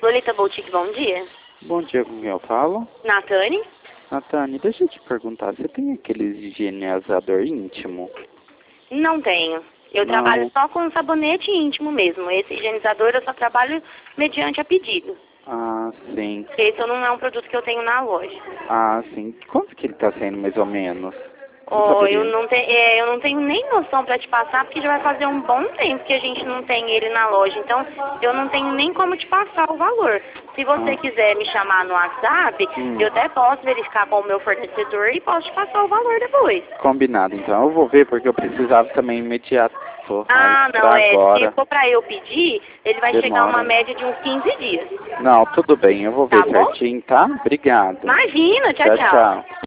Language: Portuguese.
Lolita Boutique, bom dia. Bom dia, com quem eu falo? Natane? Natane, deixa eu te perguntar, você tem aqueles higienizador íntimo? Não tenho. Eu Não. trabalho só com sabonete íntimo mesmo. Esse higienizador eu só trabalho mediante a pedido. Ah, sim. Esse não é um produto que eu tenho na loja. Ah, sim. Quanto que ele tá saindo, mais ou menos? Oh, eu não tenho nem noção para te passar, porque já vai fazer um bom tempo que a gente não tem ele na loja. Então, eu não tenho nem como te passar o valor. Se você quiser me chamar no WhatsApp, eu até posso verificar com o meu fornecedor e posso te passar o valor depois. Combinado, então. Eu vou ver, porque eu precisava também imediato. Ah, não, agora. se for para eu pedir, ele vai chegar Demora. uma média de uns 15 dias. Não, tudo bem. Eu vou ver Tá bom? certinho, tá? Obrigado. Imagina, tchau, Tchau, tchau. tchau.